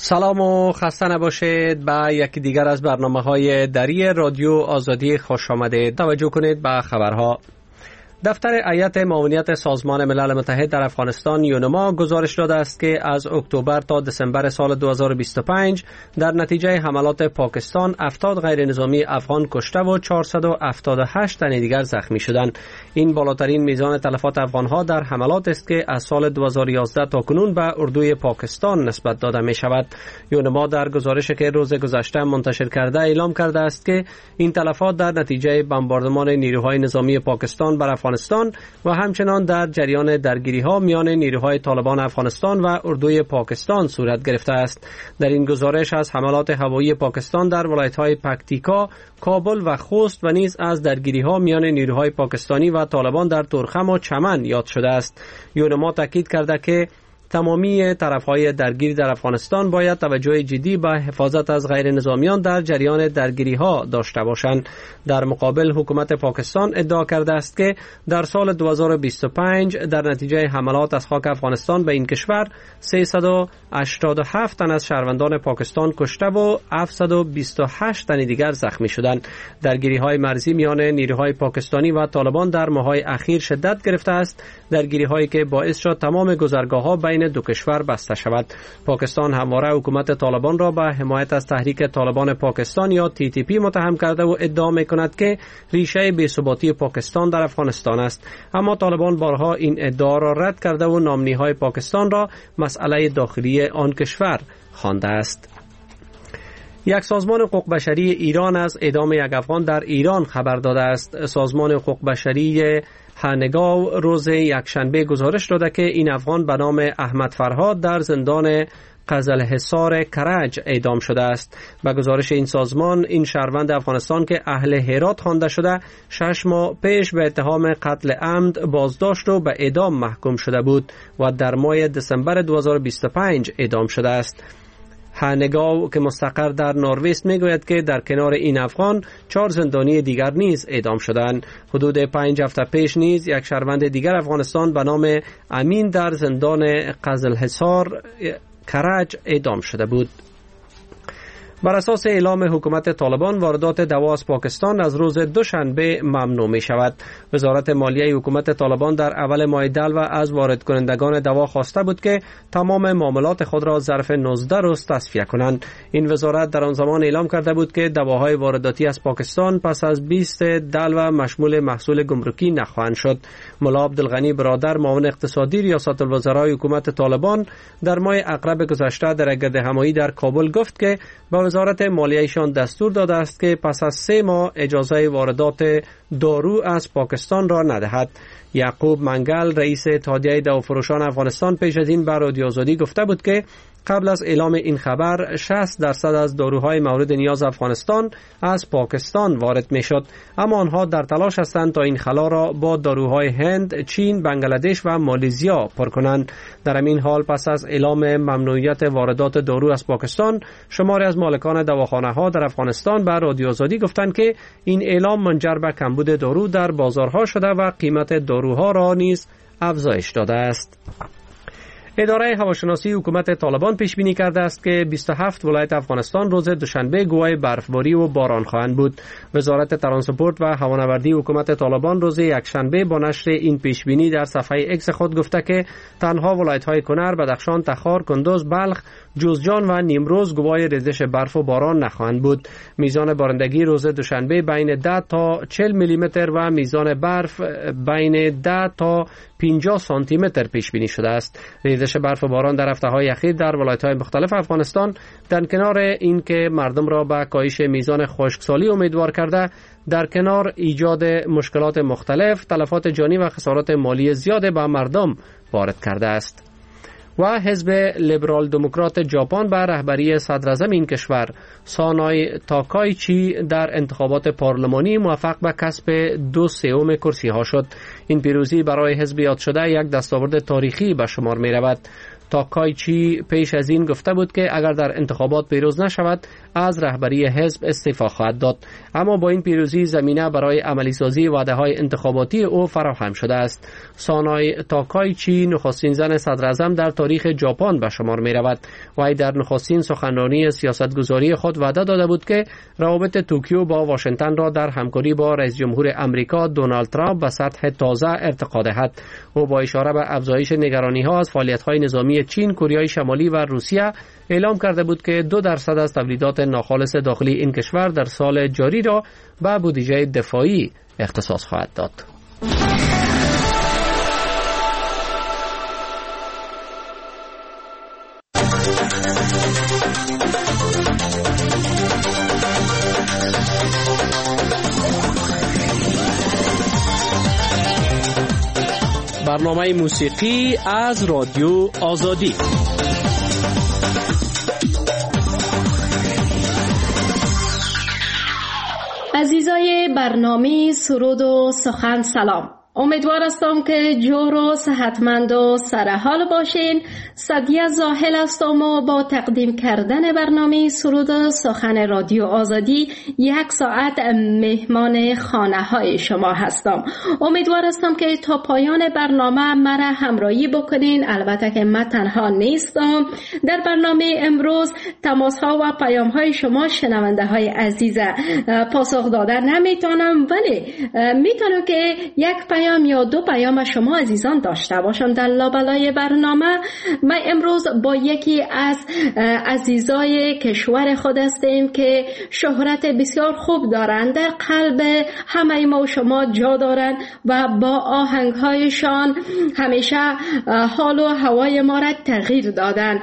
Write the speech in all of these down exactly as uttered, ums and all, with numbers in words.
سلام و خسته نباشید. به یکی دیگر از برنامه‌های دری رادیو آزادی خوش آمدید. توجه کنید به خبرها. دفتر هیئت معاونیت سازمان ملل متحد در افغانستان یونما گزارش داده است که از اکتبر تا دسامبر سال دو هزار و بیست و پنج در نتیجه حملات پاکستان هفتاد غیر نظامی افغان کشته و چهارصد و هفتاد و هشت تن دیگر زخمی شدند. این بالاترین میزان تلفات افغانها در حملات است که از سال دو هزار و یازده تا کنون به اردوی پاکستان نسبت داده می شود. یونما در گزارشی که روز گذشته منتشر کرده اعلام کرده است که این تلفات در نتیجه بمباردمان نیروهای نظامی پاکستان بر افغانستان و همچنان در جریان درگیری‌ها میان نیروهای طالبان افغانستان و اردوی پاکستان صورت گرفته است. در این گزارش از حملات هوایی پاکستان در ولایت‌های پکتیکا، کابل و خوست و نیز از درگیری‌ها میان نیروهای پاکستانی و طالبان در تورخم و چمن یاد شده است. یونما تاکید کرده که تمامی طرف‌های درگیر در افغانستان باید توجه جدی به حفاظت از غیر نظامیان در جریان درگیری‌ها داشته باشند. در مقابل حکومت پاکستان ادعا کرده است که در سال دو هزار و بیست و پنج در نتیجه حملات از خاک افغانستان به این کشور سیصد و هشتاد و هفت تن از شهروندان پاکستان کشته و هفتصد و بیست و هشت تن دیگر زخمی شدند. درگیری‌های مرزی میان نیروهای پاکستانی و طالبان در ماه‌های اخیر شدت گرفته است، درگیری‌هایی که باعث شد تمام گذرگاه‌ها بین دو کشور بسته شود. پاکستان همواره حکومت طالبان را به حمایت از تحریک طالبان پاکستان یا تی تی پی متهم کرده و ادعا می‌کند که ریشه بی‌ثباتی پاکستان در افغانستان است. اما طالبان بارها این ادعا را رد کرده و نامنی‌های پاکستان را مسئله داخلی آن کشور خوانده است. یک سازمان حقوق بشری ایران از اعدام یک افغان در ایران خبر داده است. سازمان حقوق بشری هنگاو روز یکشنبه گزارش داده که این افغان به نام احمد فرهاد در زندان قزلحصار کرج اعدام شده است. به گزارش این سازمان، این شهروند افغانستان که اهل هرات خوانده شده شش ماه پیش به اتهام قتل عمد بازداشت و به اعدام محکوم شده بود و در ماه دسامبر دو هزار و بیست و پنج اعدام شده است. هنگاو که مستقر در نروژ میگوید که در کنار این افغان چهار زندانی دیگر نیز اعدام شدند. حدود پنج هفته پیش نیز یک شهروند دیگر افغانستان به نام امین در زندان قزلحصار کرج اعدام شده بود. بر اساس اعلام حکومت طالبان واردات دوا از پاکستان از روز دوشنبه ممنوع می شود. وزارت مالیه حکومت طالبان در اول ماه دلو از وارد کنندگان دوا خواسته بود که تمام معاملات خود را ظرف نوزده روز تصفیه کنند. این وزارت در آن زمان اعلام کرده بود که دواهای وارداتی از پاکستان پس از بیست دلو مشمول محصول گمرکی نخواهند شد. ملا عبدالغنی برادر معاون اقتصادی ریاست الوزرای حکومت طالبان در ماه اقرب گذشته در گردهمایی در کابل گفت که با وزارت مالیه‌شان دستور داده است که پس از سه ماه اجازه واردات دارو از پاکستان را ندهد. یعقوب منگل رئیس اتحادیه دوافروشان افغانستان پیش از این به رادیو آزادی گفته بود که قبل از اعلام این خبر شصت درصد از داروهای مورد نیاز افغانستان از پاکستان وارد می شد، اما آنها در تلاش هستند تا این خلا را با داروهای هند، چین، بنگلادش و مالزیا پر کنند. در همین حال پس از اعلام ممنوعیت واردات دارو از پاکستان، شماری از مالکان دواخانه ها در افغانستان به رادیو آزادی گفتند که این اعلام منجر به کمبود دارو در بازارها شده و قیمت داروها را نیز افزایش داده است. اداره هواشناسی حکومت طالبان پیش بینی کرده است که بیست و هفت ولایت افغانستان روز دوشنبه گواه برفباری و باران خواهند بود. وزارت ترانسپورت و هوانوردی حکومت طالبان روز یکشنبه با نشر این پیش بینی در صفحه اکس خود گفته که تنها ولایت‌های کنر، بدخشان، تخار، کندوز، بلخ، جوزجان و نیمروز گواه ریزش برف و باران نخواهند بود. میزان بارندگی روز دوشنبه بین ده تا چهل میلی متر و میزان برف بین ده تا پنجاه سانتی متر پیش بینی شده است. ریزش برف و باران در هفته‌های اخیر در ولایت‌های مختلف افغانستان در کنار اینکه مردم را به کاهش میزان خشکسالی امیدوار کرده، در کنار ایجاد مشکلات مختلف، تلفات جانی و خسارات مالی زیاد به مردم وارد کرده است. و حزب لیبرال دموکرات ژاپن به رهبری صدراعظم این کشور سانای تاکایچی در انتخابات پارلمانی موفق به کسب دو سوم کرسی ها شد. این پیروزی برای حزب یاد شده یک دستاورد تاریخی به شمار می رود. تاکایچی پیش از این گفته بود که اگر در انتخابات پیروز نشود از رهبری حزب استعفا خواهد داد، اما با این پیروزی زمینه برای عملی سازی وعده های انتخاباتی او فراهم شده است. سانای تاکایچی نخستین زن صدر اعظم در تاریخ ژاپن به شمار می رود. وی در نخستین سخنرانی سیاستگذاری خود وعده داده بود که روابط توکیو با واشنگتن را در همکاری با رئیس جمهور امریکا دونالد ترامپ به سطح تازه ارتقا دهد. او با اشاره به افزایش نگرانی ها از فعالیت های نظامی چین، کره شمالی و روسیه اعلام کرده بود که دو درصد از تولیدات ناخالص داخلی این کشور در سال جاری را به بودجه دفاعی اختصاص خواهد داد. برنامه موسیقی از رادیو آزادی. عزیزای برنامه سرود و سخن سلام. امیدوار هستم که جور و صحتمند و سرحال باشین. سعدیه زاهل هستم و با تقدیم کردن برنامه سرود و سخن رادیو آزادی یک ساعت مهمان خانه های شما هستم. امیدوار هستم که تا پایان برنامه مرا همراهی بکنین. البته که من تنها نیستم. در برنامه امروز تماس ها و پیام های شما شنونده های عزیز پاسخ دادن نمیتونم، ولی میتونم که یک پیام یا دو پیام شما عزیزان داشته باشم در لابلای برنامه. ما امروز با یکی از عزیزای کشور خود هستیم که شهرت بسیار خوب دارند، در قلب همه ما و شما جا دارند و با آهنگهایشان همیشه حال و هوای ما را تغییر دادن.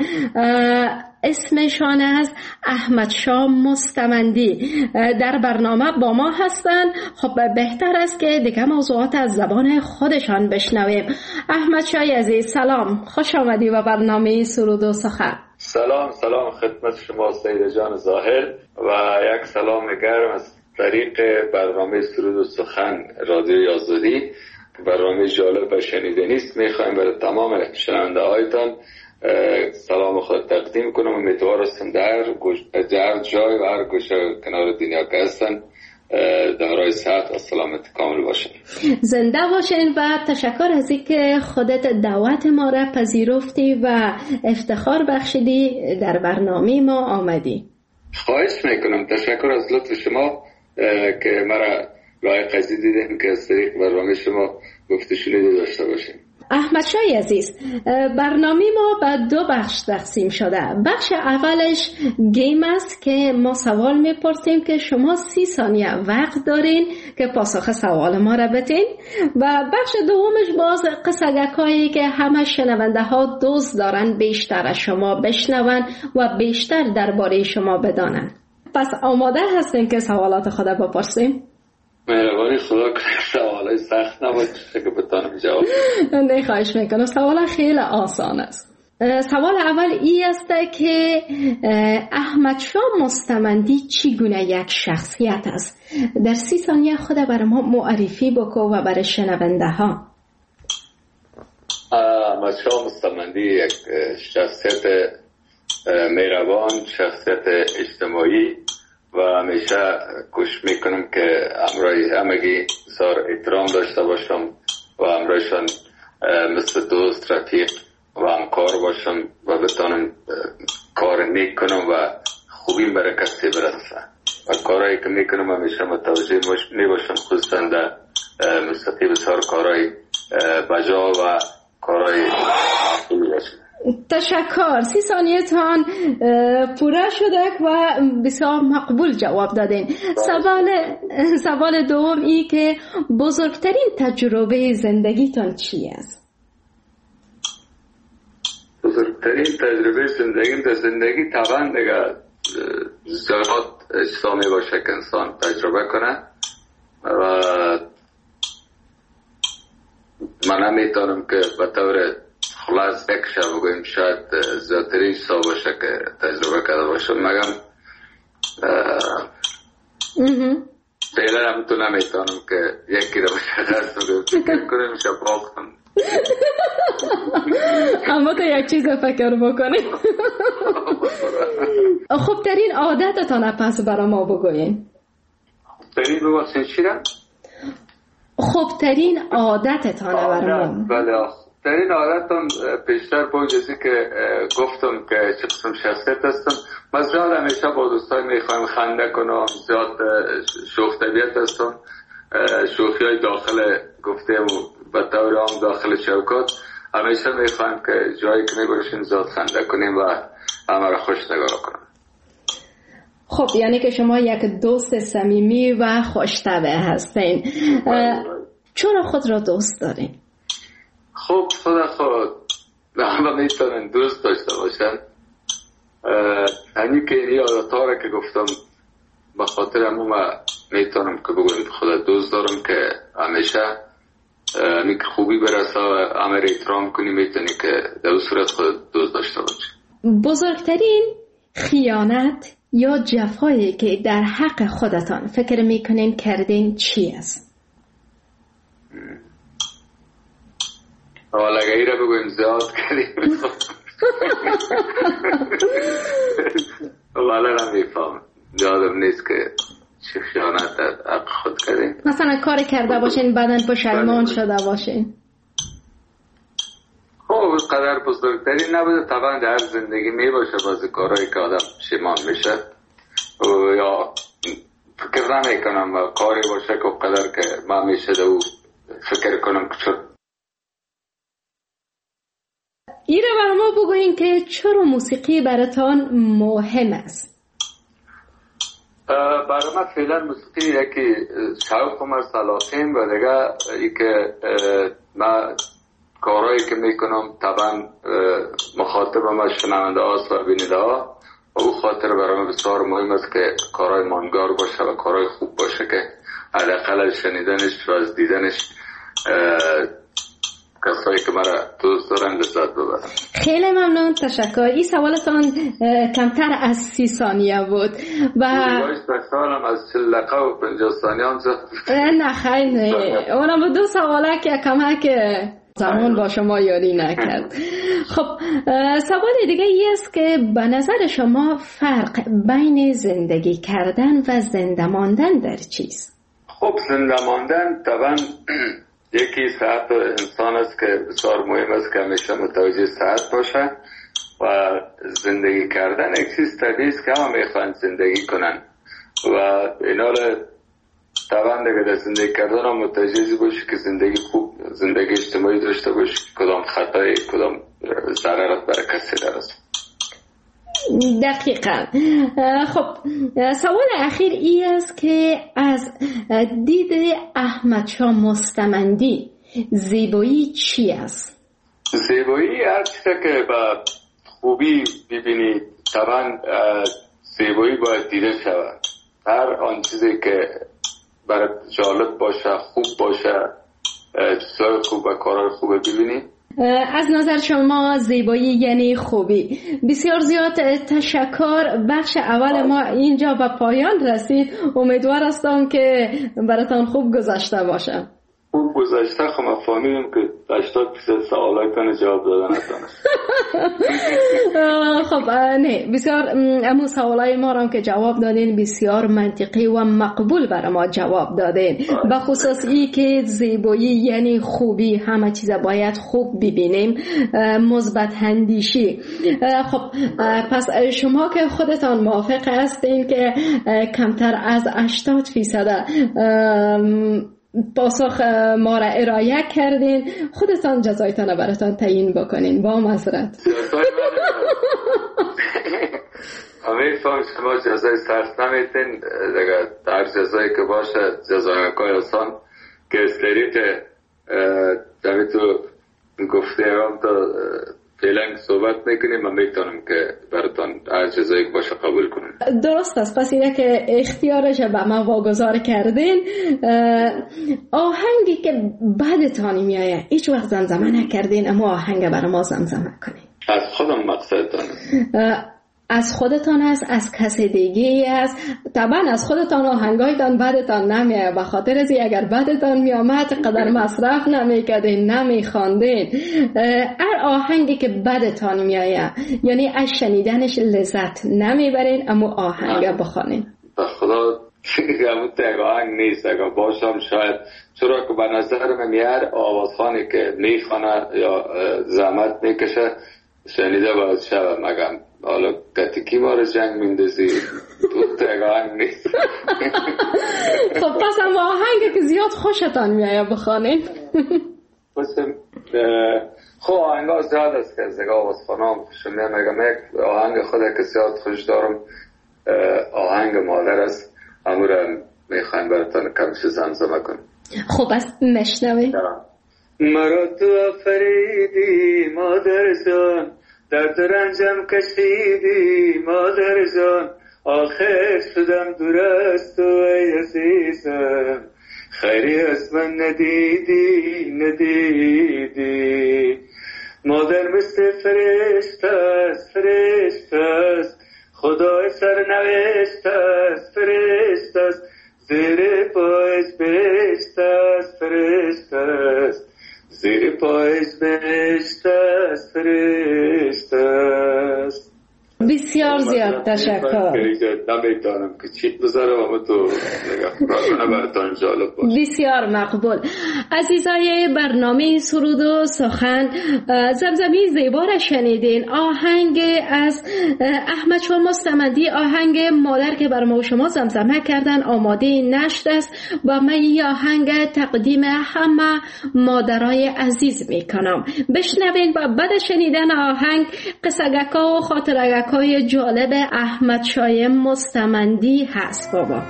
اسمشان از احمد شاه مستمندی در برنامه با ما هستند. خب بهتر است که دیگه موضوعات از زبان خودشان بشنویم. احمد شاه عزیز سلام، خوش آمدی به برنامه سرود و سخن. سلام سلام خدمت شما سید جان ظاهر و یک سلام گرم از طریق برنامه سرود و سخن رادیوی آزادی. برنامه جالب و شنیدنی است. میخوایم برای تمام شنونده هایتان سلام خود تقدیم کنم. امیدوار هستم در هر جای و هر گوشه کنار دنیا که هستن دارای صحت و سلامت کامل باشن. زنده باشین و تشکر از اینکه خودت دعوت ما را پذیرفتی و افتخار بخشیدی در برنامه ما آمدی. خواهش میکنم. تشکر از لطف شما که مرا لایق از دیدین که از طریق برنامه شما گفته شنیده داشته باشیم. احمد شاه عزیز، برنامه ما به دو بخش تقسیم شده. بخش اولش گیم است که ما سوال میپرسیم که شما سی ثانیه وقت دارین که پاسخ سوال ما را بدین، و بخش دومش باز قصگکایی که همه شنونده ها دوست دارن بیشتر از شما بشنون و بیشتر درباره شما بدانن. پس آماده هستین که سوالات خود بپرسیم؟ مهربانی خدا کنه سوالای سخت نباشه که بتانم جواب. نه خواهش میکنم. سوال خیلی آسان است. سوال اول ای است که احمد شاه مستمندی چگونه یک شخصیت است؟ در سی ثانیه خود برای ما معرفی بکن و برای شنونده ها. احمد شاه مستمندی یک شخصیت مهربان، شخصیت اجتماعی و همیشه کوشش میکنم که همراهی همگی بسیار احترام داشته باشم و همراهشان مثل دوست، رفیق و همکار باشم و بتانم کار نیک کنم و خوبی برای کسی برسه و کارهایی که میکنم همیشه متوجه میباشم، خصوصا در موسیقی بسیار کارهای بجا و کارهای خوبی باشم. تشکر. سی ثانیه تان پوره شده و بسیار مقبول جواب دادین. سوال سوال دوم ای که بزرگترین تجربه زندگیتان چی است؟ بزرگترین تجربه زندگی در زندگی طبعا دیگه زیاد اجتماعی باشه که انسان تجربه کنه و من نمیتونم که به طور خلاص یک شب بگویم شاید زیادترین سا باشه که تجربه کرده باشم، مگم فعلا هم تو نمیتونم که یکی رو مشخص بگویم فکر کنیم شب باختم. اما تا یک چیز فکر بکنید. خب ترین عادتتان پس برای ما بگوین. ترین ببخشید چی را؟ خب ترین عادتتان برای ما. بله ترین عادتم پیشتر با جزی که گفتم که چه قسم شخصیت هستم. مثلا همیشه با دوستای میخوایم خنده کنم، زیاد شوخ طبیعت هستم. شوخی های داخل گفتیم و طور عام داخل شوکات همیشه میخوایم که جایی که میبرشیم زیاد خنده کنیم و همه را خوش نگاه کنیم. خب یعنی که شما یک دوست صمیمی و خوش‌طبع هستین. چرا خود را دوست دارین؟ خب خدا خود همه میتونن دوست داشته باشن. همین که این عادت‌ها را که گفتم به خاطر همون میتونم که بگویم خدا دوست دارم که همیشه همین که خوبی برسه و همه را احترام کنی، میتونی که در صورت خود دوست داشته باشی. بزرگترین خیانت یا جفایی که در حق خودتان فکر میکنین کردین چی است؟ حالا اگه ای را بگویم زیاد کردیم والا نمیفهم، یادم نیست که چه خیانت در حق خود کردیم. مثلا کار کرده باشین بعدن پشیمان شده باشین. خب قدر بزرگتری نبوده، طبعا در زندگی می باشه بعضی کارهایی که آدم پشیمان میشه یا فکر نمی کنم کاری باشه که قدر که من میشه دو فکر کنم که چرا. ایره برای ما بگوین که چرا موسیقی براتان مهم است؟ برای من فعلا موسیقی یکی شوق و علاقه‌ام و دیگه ای که من کارهایی که میکنم طبعا مخاطب ما شنونده هاست و بیننده ها و او خاطر برای من بسیار مهم است که کارهای ماندگار باشه و کارهای خوب باشه که حداقل شنیدنش و از دیدنش کسایی که مرا دوست دارن لذت ببرن. خیلی ممنون، تشکر. این سوالتان کمتر از سی ثانیه بود و سوالم از چهل دقیقه و پنجاه ثانیه هم زد. نه خیلی اونم با دو سواله که کمک زمان با شما یاری نکرد. خب سوال دیگه ای است که به نظر شما فرق بین زندگی کردن و زنده ماندن در چیست؟ خب زنده ماندن طبعا یکی صحت انسان است که بسیار مهم است که همیشه متوجه صحت باشه و زندگی کردن یک چیز طبیعی است که همه میخوان زندگی کنن و اینا را طبعا دیگه در زندگی کردن هم متوجه باشی که زندگی خوب زندگی اجتماعی داشته باشی، کدام خطای کدام ضررت برای کسی درست. دقیقا. خب سوال اخیر ای است که از دید احمد شاه مستمندی زیبایی چی است؟ زیبایی هر چیزی که با خوبی ببینی طبعا زیبایی باید دیده شود. هر آن چیزی که برای جالب باشه، خوب باشه، چیزای خوب و کارهای خوب ببینی. از نظر شما زیبایی یعنی خوبی. بسیار زیاد تشکر. بخش اول ما اینجا به پایان رسید. امیدوار هستم که براتان خوب گذشته باشه. خوب گذشته خب ما فهمیدیم که هشتاد درصد سوالاتون جواب دادن نتونست. خب نه بسیار امو سوالای ما رو که جواب دادین بسیار منطقی و مقبول برای ما جواب دادین. به خصوص ای که زیبایی یعنی خوبی، همه چیز باید خوب ببینیم، مثبت اندیشی. خب پس شما که خودتان موافق هستین که کمتر از هشتاد درصد پاسخ ما را ارائه کردین، خودتان جزایتان براتان تعیین بکنین با معذرت. همه فهم شما جزای سرس نمیتین دیگه، در جزایی که باشه جزای مکای آسان که استریت دمی تو گفته هم تا فعلا صحبت میکنیم، من میتونم که براتان هر جزایی که باشه قبول کنیم. درست است. پس اینه که اختیارش به ما واگذار کردین. آهنگی که بعدتانی میایه هیچ وقت زمزمه نکردین اما آهنگ برای ما زمزمه کنین. از خودم مقصد دانم. از خودتان است، از کسی دیگه است. طبعا از خودتان آهنگایتان بدتان نمیاد، به خاطر از اگر بدتان میامد قدر مصرف نمیکردین، نمیخواندین. هر آهنگی که بدتان میآید یعنی از شنیدنش لذت نمیبرین، اما آهنگ بخوانین. به خدا همون تک آهنگ نیست، اگر باشم شاید، چرا که به نظر میاد آوازخانی که میخوانه یا زحمت میکشه شنیده باید شود. مگم حالا کتیکی ما رو جنگ میندازی تو تک آهنگ نیست. خب پس هم آهنگی که زیاد خوشتان میآید بخوانین. خب آهنگ ها زیاد است که از دیگه آوازخانه هم خوشم میاد. مگم یک آهنگ خود که زیاد خوش دارم آهنگ مادر است، امو را میخوایم براتان کمش زمزمه کنم. خب بس مشنوی. مرا تو آفریدی مادر جان، درد و رنجم کشیدی مادر جان، آخر شدم دور از تو ای عزیزم، خیری از من ندیدی ندیدی. مادر مثل فرشته است فرشته است، خدای سرنوشت است فرشته است، زیر پایش بهشت است فرشته است، زیر پایش بهشت است فرشته است. بسیار زیاد تشکر. نمیتونم که چیت بذارم اما تو نگاه براتان جالب باشه. بسیار مقبول. عزیزای برنامه سرود و سخن، زمزمه زیبا را شنیدین. آهنگ از احمد شاه مستمندی، آهنگ مادر که بر ما و شما زمزمه کردن، آماده نشت است و من این آهنگ تقدیم همه مادرای عزیز میکنم. بشنوین و بعد شنیدن آهنگ قصگکا و خاطرگکا های جالب احمد شاه مستمندی هست. بابا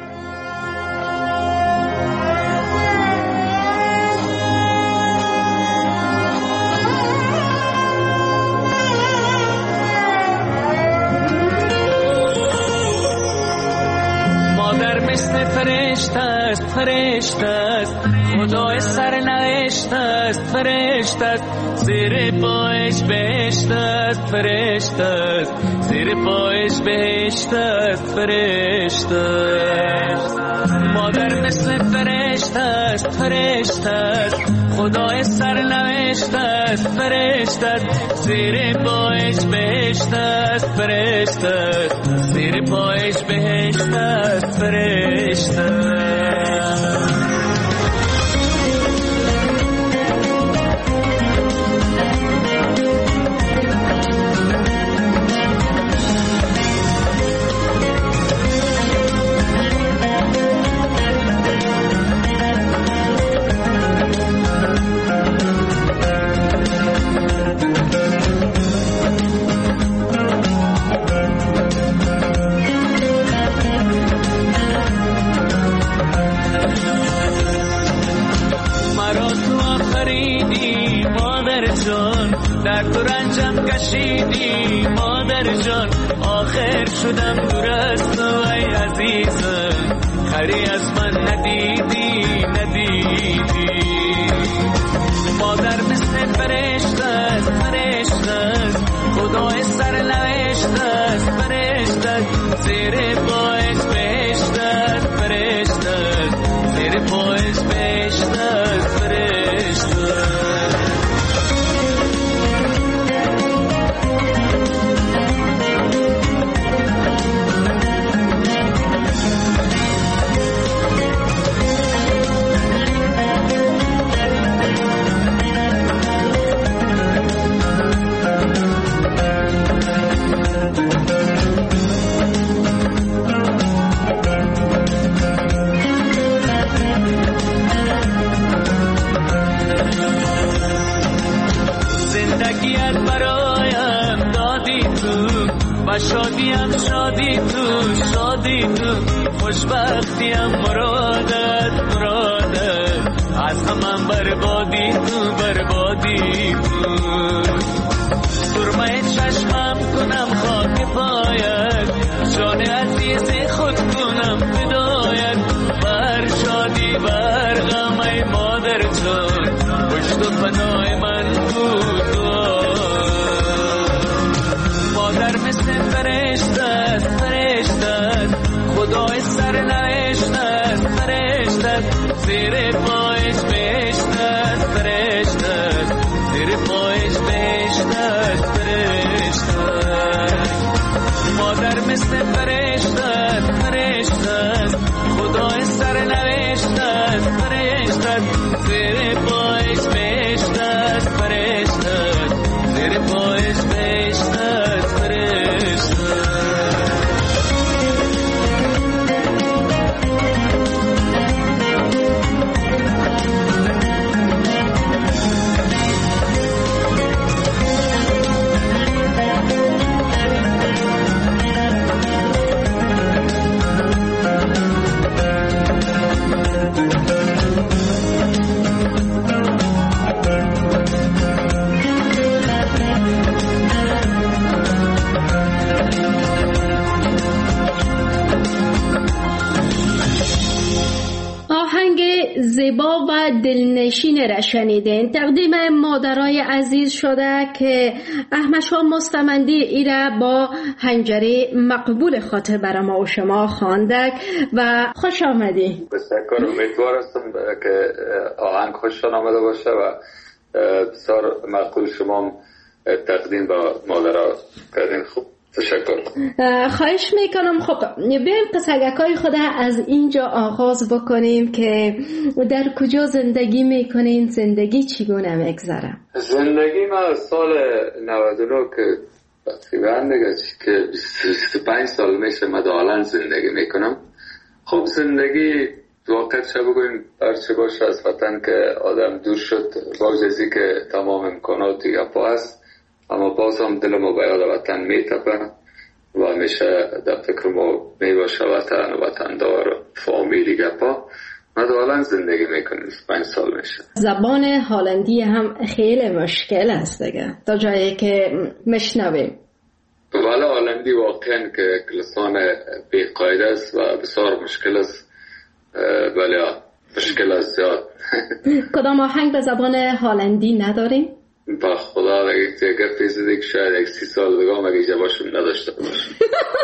مادر مثل فرشته است فرشته است، خدای سرنوشت است فرشته است، زیر پایش بهشت است فرشته است، زیر پایش بهشت است فرشته است. مادر مثل فرشته است فرشته است، خدای سرنوشت است فرشته است، زیر پایش بهشت است فرشته است، زیر پایش بهشت است فرشته است. در تو رنجم کشیدی مادر جان، آخر شدم دور از تو ای عزیزم، خری از من ندیدی ندیدی. مادر مثل فرشته است فرشته است، خدای سرنوشت است فرشته است، زیر پایش بهشت است فرشته است، زیر پایش بهشت است فرشته است. و شادیم شادی تو شادی تو، خوشبختیم مرادت مرادت، از همم بربادی تو بربادی تو. سرمه چشمم کنم خاک پایت، جان عزیز خود کنم فدایت، بر شادی بر غم ای مادر جان، پشت و پناه من بود. مادر مثل فرشته زیر پایش بهشت است فرشته زیر پایش بهشت است فرشته زیبا و دلنشین را شنیدین. تقدیم مادرای عزیز شده که احمد شاه مستمندی ایره با حنجره مقبول خاطر برای ما و شما خواندک و خوش آمدی. بسیار امیدوار هستم که آهنگ خوششان آمده باشه و بسیار مقبول شما تقدیم با مادرها کردین. خوب تشکر. خواهش میکنم. خب بیایم قصگکای خود از اینجا آغاز بکنیم که در کجا زندگی میکنین، زندگی چگونه میگذره؟ زندگی ما سال نود و نه که تقریبا دیگه که بیست و پنج سال میشه ما دالان زندگی میکنم. خب زندگی واقعا چه بگویم برچه باشه از وطن که آدم دور شد با جزی که تمام امکانات دیگه پا هست، اما باز هم دلمو به یاد وطن میتپه و همیشه در فکر ما میباشه وطن و وطندار فامیلی گپا. ما دالان زندگی میکنیم پنج سال میشه. زبان هالندی هم خیلی مشکل است دیگه تا جایی که مشنویم. ولی هالندی واقعا که لسان بیقاعده است و بسیار مشکل است، ولی مشکل است زیاد. کدام آهنگ به زبان هالندی نداریم؟ با خدا اگه تیگر پیزده که شاید یک سی سال دیگه هم اگه جواشون نداشته باشم.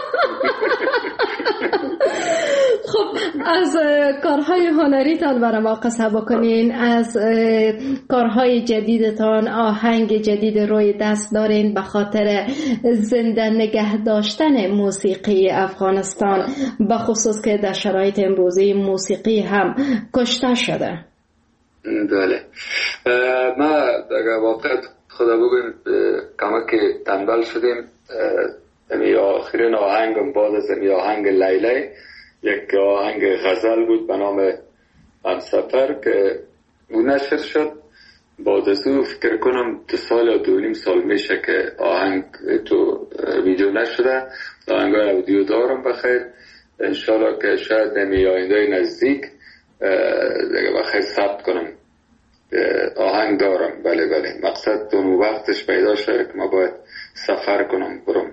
خب از کارهای هنریتان برای ما قصه بکنین، از کارهای جدیدتان، آهنگ جدید روی دست دارین به خاطر زنده نگه داشتن موسیقی افغانستان، به خصوص که در شرایط امروزی موسیقی هم کشته شده. بله ما در واقع خدا بگویم کما که تنبل شدیم. امی آخرین آهنگم بعد از امی آهنگ لیلی یک آهنگ غزل بود به نام همسفر که اون نشر شد. بعد از او فکر کنم دو سال یا دو نیم سال میشه که آهنگ تو ویدیو نشده. آهنگ های اودیو دارم بخیر، انشالله که شاید امی آینده نزدیک دیگه بخیر ثبت کنم. آهنگ دارم. بله بله مقصد اون وقتش پیدا شده که ما باید سفر کنم برم.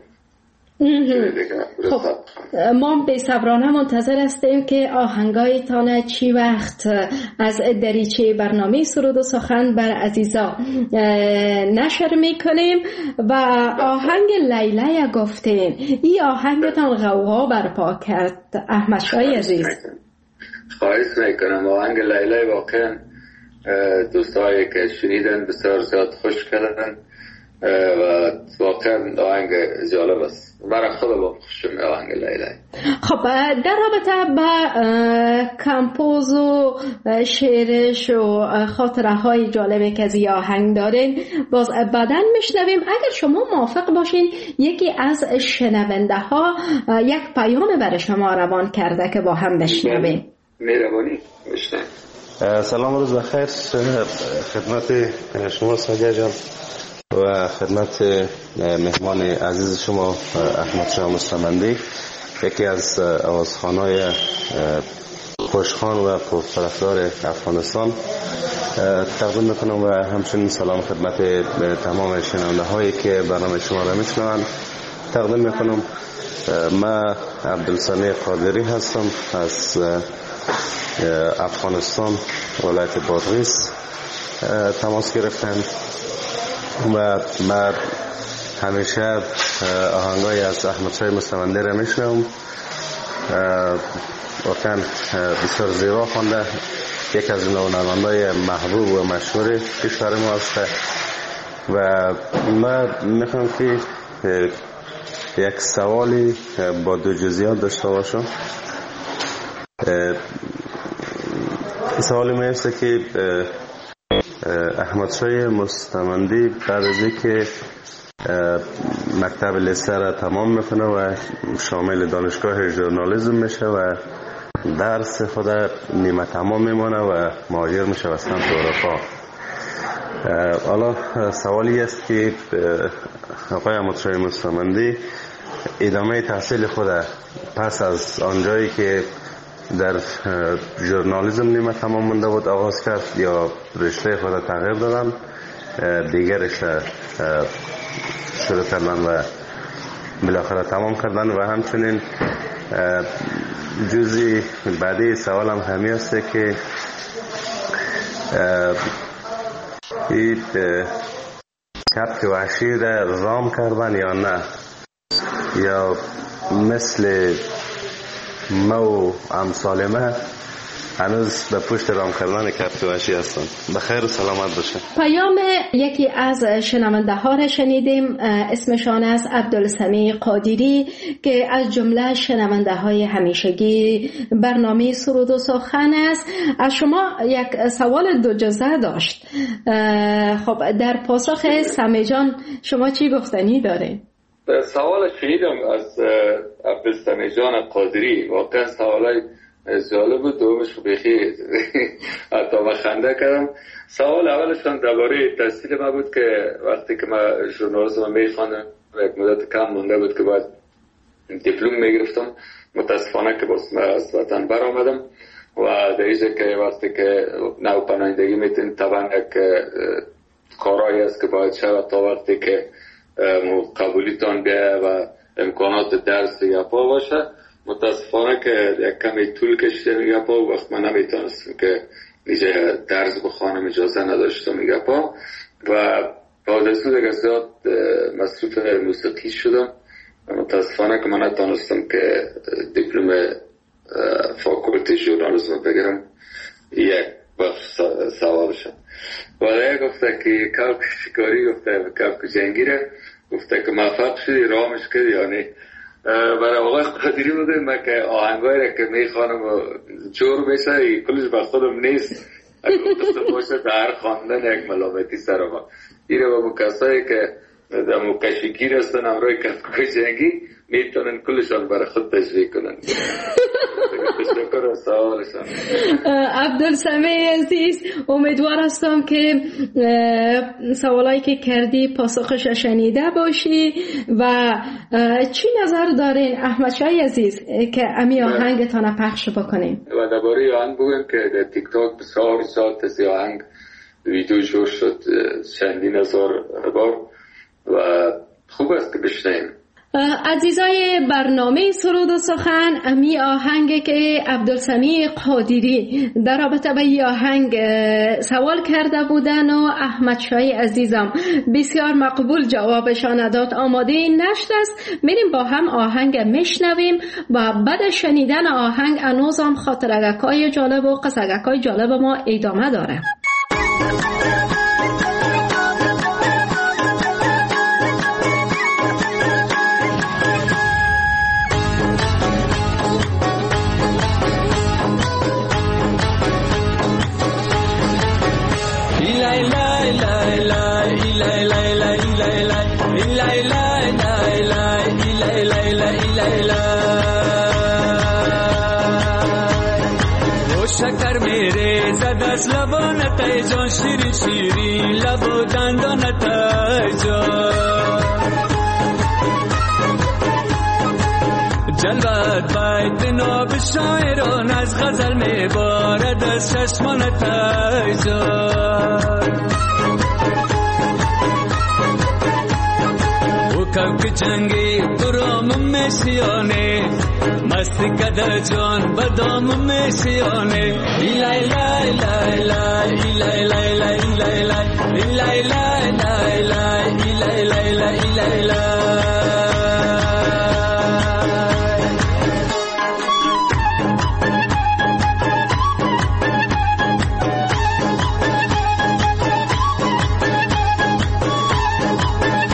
خب ما به صبرانه منتظر هستیم که آهنگایتان چی وقت از دریچه برنامه سرود و سخن بر عزیزا نشر میکنیم. و آهنگ لیلی گفتین، این آهنگتان غوغا برپا کرد احمد شاه عزیز. خواهش میکنم. آهنگ لیلی واقعا دوستایی که شنیدن بسیار زیاد خوش کردن و واقعا آهنگ جالب است. برای خود با خوشم آهنگ لیلی. خب در رابطه با کمپوز و شعرش و خاطره های جالبی که از آهنگ دارین باز بعداً میشنویم. اگر شما موافق باشین یکی از شنونده ها یک پیام برای شما روان کرده که با هم بشنویم. مهربانی بشنویم. سلام روز بخیر خدمت شما ساجه جان و خدمت مهمان عزیز شما احمد شاه مستمندی، یکی از آوازخوان‌های خوشخوان و پرطرفدار افغانستان. تقدیم میکنم و همچنین سلام خدمت تمام شنونده هایی که برنامه شما را میشنوند. تقدیم میکنم. من عبدالسمی قادری هستم از افغانستان، ولایت بادغیس تماس گرفتم و من همیشه آهنگای از احمد شاه مستمندی را میشنوم. واقعا بسیار زیبا خوانده، یک از نوانندگان محبوب و مشهور کشور ما است و من میخوام که یک سوالی با دو جزئیات داشته باشم. سوال ما است که احمد شاه مستمندی بعد از اینکه مکتب لیسه را تمام میکنه و شامل دانشگاه ژورنالیسم میشه و درس خود نیمه تمام میمونه و مهاجر میشه به سمت اروپا. حالا سوالی است که آقای احمد شاه مستمندی ادامه تحصیل خود پس از آنجایی که در ژورنالیسم نیمه تمام مونده بود آغاز کرد یا رشته خود تغییر دادن دیگر رشته شروع کردن و بالاخره تمام کردن؟ و همچنین جزئی بعدی سوالم همین است که این کبک وحشی را رام کردن یا نه، یا مثل مو امثال ما هنوز به پشت رام کردن کبک وحشی هستن. بخیر و سلامت باشه. پیام یکی از شنونده ها را شنیدیم، اسمشان است عبدالسمیع قادری که از جمله شنونده های همیشگی برنامه سرود و سخن است. از شما یک سوال دو جزء داشت. خب در پاسخ سمیع جان شما چی گفتنی داره؟ سوال شنیدم از عبدالسمیع جان قادری، واقعا سوالای جالب بود. دومش بخیر حتی با خنده کردم. سوال اولشان درباره تحصیل ما بود که وقتی که ما ژورنالیسم میخواندم یک مدت کم مونده بود که باید دیپلم میگرفتم. متاسفانه که باز از وطن برآمدم و در اینجا که وقتی که نو پناهندگی میتونید طبعا یک کارایی است که باید شود تا وقتی که قبولیتان بیایه و امکانات درس یا پا باشه. متاسفانه که یک کمی طول کشیده میگه پا و وقت من نمیتونستم که اینجا درس بخوانم، اجازه نداشتم میگه پا و بعد از اون زیاد مصروف موسیقی شدم و متاسفانه که من نتونستم که دیپلم فاکولتی ژورنالیسم بگیرم. یک بخش سوال شد. بعد گفته که کلک شکاری، گفته کلک جنگیره، گفته که موفق شدی رامش کردی یا نه. برای آقای قادری بوده من که آهنگایی را که میخوانم و جور میشه کلش بر خودم نیست، اگر قصد باشه در خواندن یک ملامتی سر ما ایره با مکسایی که در مکشگیر هستن امروی کفکای جنگی میتونن کلشان برای خود تشریح کنن. تشکر از سوالشان. عبدالسمیع عزیز، امیدوار هستم که سوالایی که کردی پاسخش شنیده باشی و چی نظر دارین احمد شاه عزیز که امی آهنگتان پخش بکنیم؟ و درباره آهنگ بگویم که در تیک تاک بسیار بسیار تسی آهنگ ویدیو جور شد چندین هزار بار و خوب است که بشنیم. عزیزای برنامه سرود و سخن، امی آهنگ که عبدالسمیع قادری در رابطه با این آهنگ سوال کرده بودن و احمد شاه عزیزم بسیار مقبول جوابشان داد آماده نشد است. میریم با هم آهنگ میشنویم و بعد شنیدن آهنگ انوزم خاطرگکای جالب و قصگکای جالب ما ادامه داره. شکر میره زد از لبانت ای جان، شیری شیری لب و دندانت ای جان، جلوت باید ناب شاعران از غزل میبارد از چشمانت ای جان. او کبک جنگی برام میشیانه، مستی کده جان بدام میشیانه. ایلای لای لای لای ایلای لای لای ایلای لای ایلای لای لای لای ایلای لای لای ایلای لای.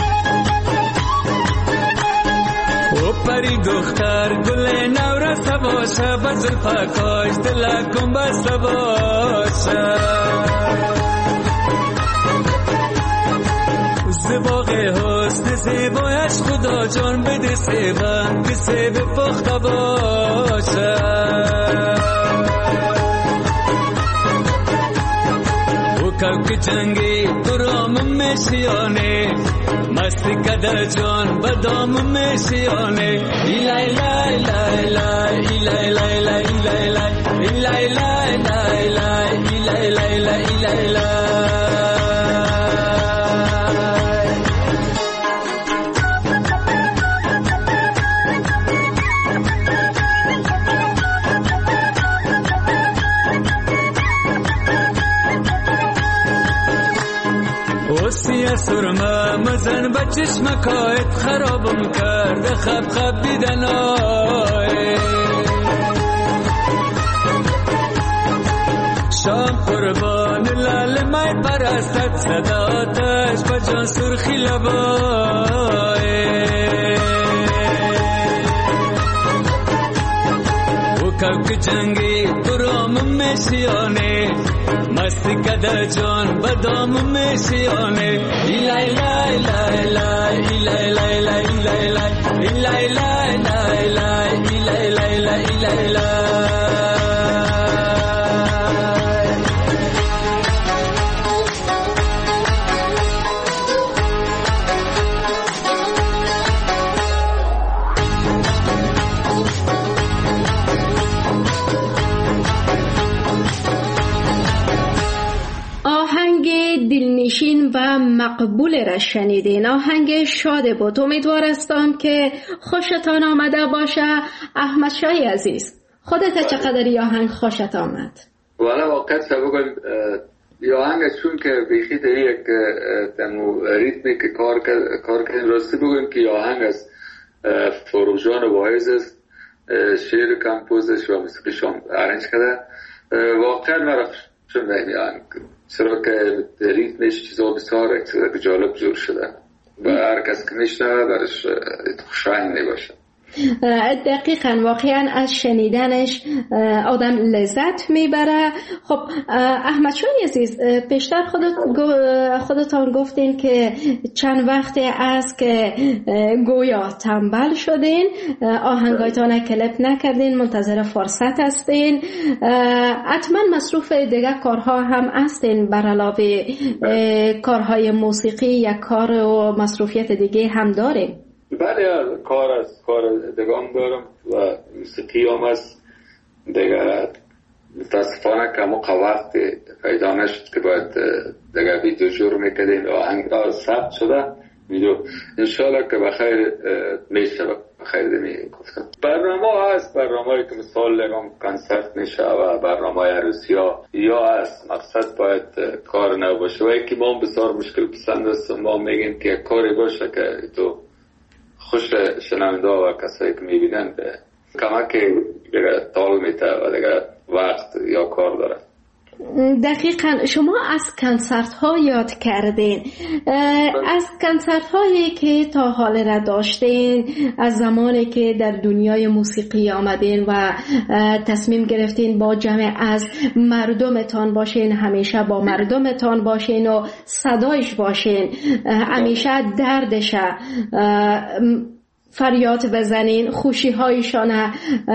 پری دختر گل نورس باشه بزل پاکاش دلکم بسته باشه زباق حسن زیبایش خدا جان بده سیبن که سیب پخته باشه و کوک جنگی برام میشیانه مستی کده جان بدام میشیانه ایلای لای لای لای ایلای لای لای ایلای لای ایلای لای لای لای ایلای لای لای ایلای لای اوسیه سرما مزن با چشمکایت خرابم کرده خب خب دیدن آی شام قربان لال مای پرستت صداتش با جان سرخی لبای و کوک جنگی برام میشیانه مستی کده جان بدام میشیانه ایلای لای لای لای ایلای لای لای ایلای لای ایلای لای لای لای ایلای لای لای ایلای لای دلنشین و مقبول را شنیدین. آهنگ شاد بود. امیدوار هستم که خوشتان آمده باشه. احمد شای عزیز خودت چقدر این آهنگ خوشت آمد؟ والا واقعا بگم این آهنگ چون که بیخی در یک تنو ریتمی که کار کار کردیم راستی بگم که این آهنگ از فروجان واعظ است، شعر کمپوزش و موسیقیش هم ارنج کرده. واقعا مرا چون به آهنگ چرا که ریتمش چیزا بسیار جالب جور شده و هر کس که میشنوه برش خوشایند میباشه. دقیقاً واقعاً از شنیدنش آدم لذت میبره. خب احمد شای عزیز پیشتر خودت خودتان گفتین که چند وقت است که گویا تنبل شدین، آهنگایتان کلپ نکردین، منتظر فرصت هستین. حتما مصروف دیگه کارها هم هستین بر علاوه کارهای موسیقی یا کار و مصروفیت دیگه هم دارین؟ بله کار است، کار دگام دارم و موسیقی هم است دیگه. متاسفانه که موقع وقت پیدا نشد که باید دیگه ویدیو جور میکردیم. آهنگ ثبت شده ویدیو انشالله که بخیر میشه، بخیر دمی گفتم. برنامه هست، برنامه که مثال لگم کنسرت میشه و برنامه عروسی ها یا هست. مقصد باید کار نباشه و یکی ما بسیار مشکل پسند است. ما میگیم که کاری باشه که تو خوش شنونده و کسایی که میبینن به کمک دیگه تال میته و دیگه وقت یا کار داره. دقیقاً شما از کنسرت ها یاد کردین. از کنسرت هایی که تا حال را داشتین، از زمانی که در دنیای موسیقی آمدین و تصمیم گرفتین با جمع از مردمتان باشین، همیشه با مردمتان باشین و صدایش باشین، همیشه دردش فریاد بزنین، خوشی هایشان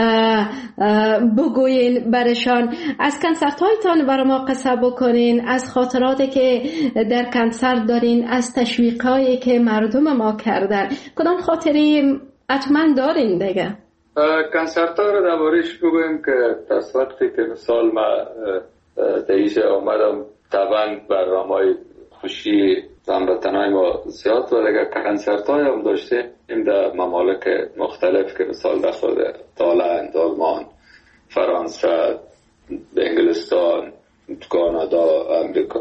بگوین برشان. از کنسرت هایتان برای ما قصه بکنین، از خاطراتی که در کنسرت دارین، از تشویق هایی که مردم ما کردن. کدام خاطری حتما دارین دیگه؟ کنسرت ها رو دربارش بگویم که از وقتی که مثال ما دیشه آمدم طبعا برنامه خوشی هموطنای ما زیاد و دیگه کنسرت های هم داشته این در ممالک مختلف که مثال در خود تایلند، آلمان، فرانسه، انگلستان، کانادا، امریکا،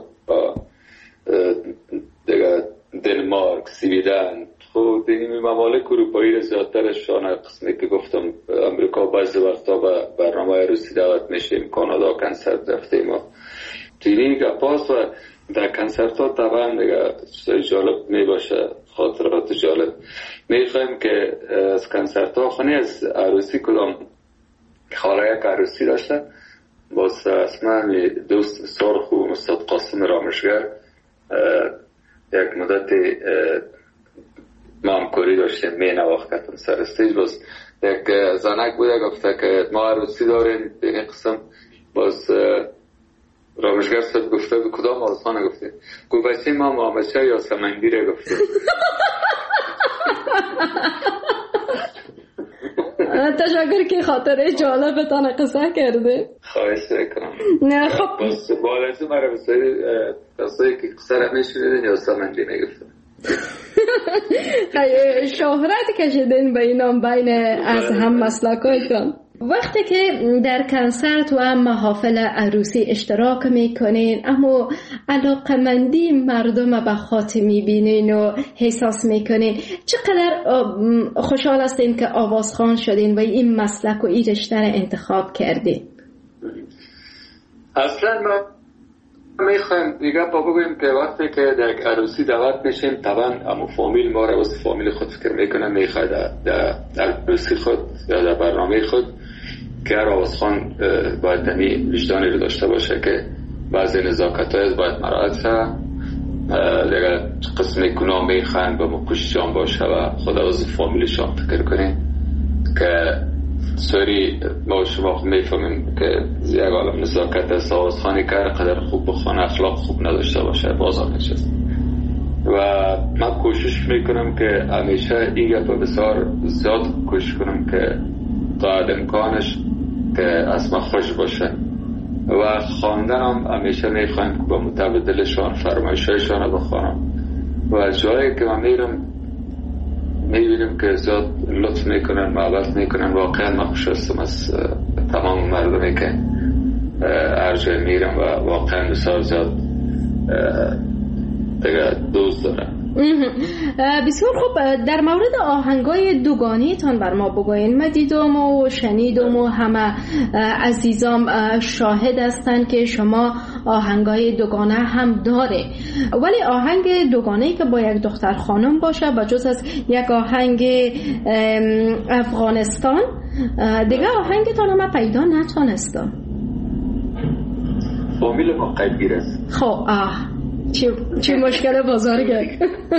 دیگه دنمارک، سویدن. خب این ممالک اروپایی زیادترشان قسمی که گفتم امریکا بعضی وقتا به برنامه روسی دعوت میشیم، کانادا کنسرت رفتیم و تیری گپاس و در کنسرت ها طبعا دیگه جالب می باشه، خاطرات جالب. می خواهیم که از کنسرت ها خونی از عروسی کدام خاله یک عروسی داشتن، باز اسمه دوست سرخ و استاد قاسم رامشگر یک مدت ما همکاری داشتیم می نواختن سر استیج. باز یک زنک بوده گفته که ما عروسی داریم به این قسم. باز رامشگر صد گفته به کدام آزخانه گفته گفته ما مامچه یا سمنگیره گفته. تشکر که خاطره جالبتان قصه کرده. خواهش کنم. نه خب بس بالاتر مرا بسید قصه که قصه را میشنیدین یا سمنگی نگفتم. شهرت کشیدین به اینام بین از هم مسلکایتان. وقتی که در کنسرت و محافل عروسی اشتراک میکنین اما علاقمندی مردم به خاطر میبینین و احساس میکنین، چقدر خوشحال هستین که آوازخوان شدین و این مسلک و این رشته را انتخاب کردین؟ اصلا ما میخوایم دیگه با بگویم که وقتی که در عروسی دعوت میشیم طبعا امو فامیل ما را واسه فامیل خود فکر میکنه، میخواد در عروسی خود یا در برنامه خود که هر آوازخوان باید دمی وجدانی رو داشته باشه که بعضی نزاکت های باید مراعات شه. دیگه قسم گناه میخواین به مکوششان باشه و خدا از فامیلشان فکر کنین که سوری ما شما میفهمیم که یک عالم نزاکت است. آوازخوانی که هر قدر خوب بخوانه اخلاق خوب نداشته باشه بازار نشست. و من کوشش میکنم که همیشه این گپ بسیار زیاد کوشش کنم که تا امکانش که اسم خوش باشه و خواندنم همیشه میخوایم که با متبادلشان فرمایشایشان رو بخوانم و از جایی که من میرم میبینیم که زیاد لطف میکنن محبت میکنن. واقعا من خوش هستم از تمام مردمی که هر جای میرم و واقعا بسیار زیاد دیگه دوست دارم. بسیار خوب. در مورد آهنگای دوگانی تان بر ما بگوین. من دیدم و شنیدم و همه عزیزام شاهد هستند که شما آهنگای دوگانه هم داره، ولی آهنگ دوگانه‌ای که با یک دختر خانم باشه بجز از یک آهنگ افغانستان دیگه آهنگتان هم پیدا نتونستم. فامیل ما قیدگیر است. خب آه چی چی مشکل بزرگه.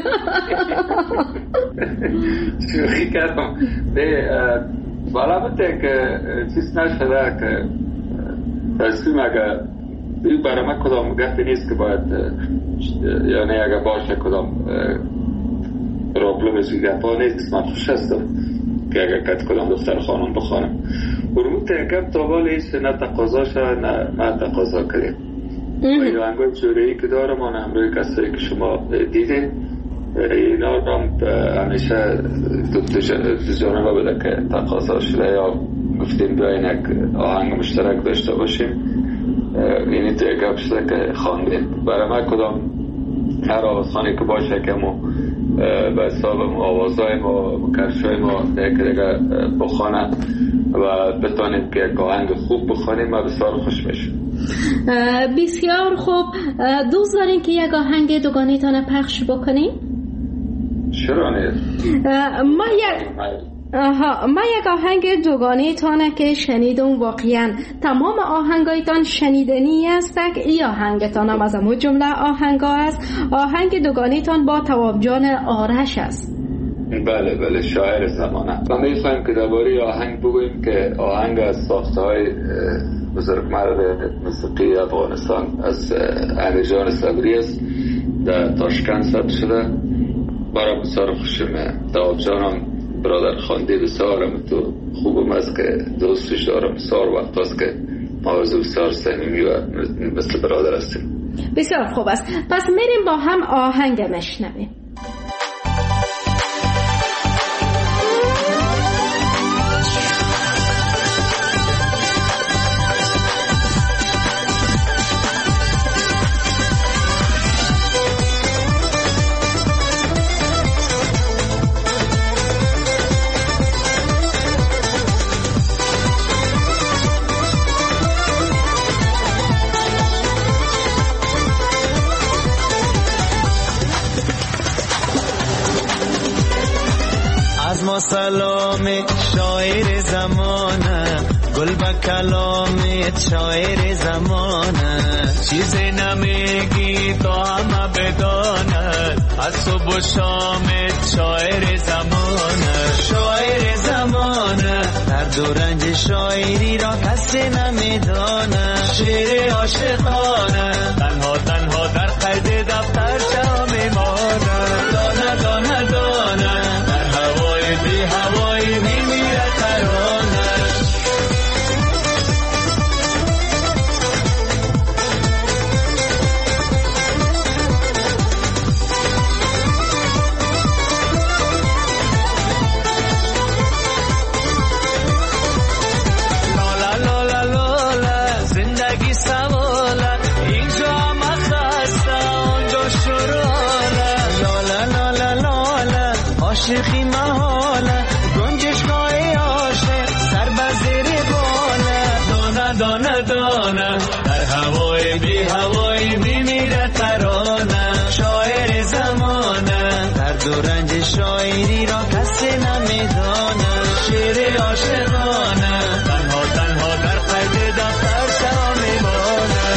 شوخی کردم. نه بالا بوده که چیز نشده که تصمیم اگه این برای من کدام گفته نیست که باید یعنی اگه باشه کدام پرابلم زیگفا نیست. من خوش هستم که اگه کت کدام دختر خانم بخوانم برمون تنکم تا بالا ایست نه تقاضا شد نه من تقاضا کردیم. این آهنگای جوره‌ای که دارم آن همروی کسایی که شما دیدین اینا رو همیشه دو جانبه بوده که تقاضا شده یا گفتیم بیاین یک آهنگ مشترک داشته باشیم. اینی تو یک گپ شده که خواندیم. برای من کدام هر آوازخوانی که باشه که ما به حساب آوازهای ما کرشای ما دیگه دیگه بخوانه و بتانیم که یک آهنگ خوب بخوانیم و بسیار خوش میشیم. بسیار خوب. دوست دارین که یک آهنگ دوگانه تانه پخش بکنیم؟ چرا نیست؟ ما یک آها ما یک آهنگ دوگانه تانه که شنیدم واقعا تمام آهنگایتان شنیدنی است. ای آهنگتان هم از همون جمله آهنگا است. آهنگ دوگانه تان با تواب جان آرش است. بله بله شاعر زمانه. ما میخوایم که درباره آهنگ بگوییم که آهنگ از ساخته های بزرگمرد موسیقی افغانستان از علی جان صبری است. در تاشکند ثبت شده. برای بسیار خوشمه. تواب جانم برادر خانده بسیارم تو خوبم است که دوستش دارم. بسیار وقت است که ما از بسیار صمیمی و مثل برادر هستیم. بسیار خوب است. پس میریم با هم آهنگ مشنویم. سلام شاعر زمانه گل به کلامت شاعر زمانه، چیزی نمیگی تا همه بدانه، از صبح و شامت شاعر زمانه، شاعر زمانه، درد و رنج شاعری را کسی نمیدانه، شعر عاشقانه، تنها تنها در قید دفتر چه میمانه، دانه دانه دانه در هوای بی هوایی میمیره ترانه. عاشقی محاله، گنجشگاه عاشق سر به زیر باله، دانه دانه دانه در هوای بی هوایی میمیره ترانه، شاعر زمانه، درد و رنج شاعری را کسی نمیدانه، شعر عاشقانه، تنها تنها در قید دفتر چه میمانه.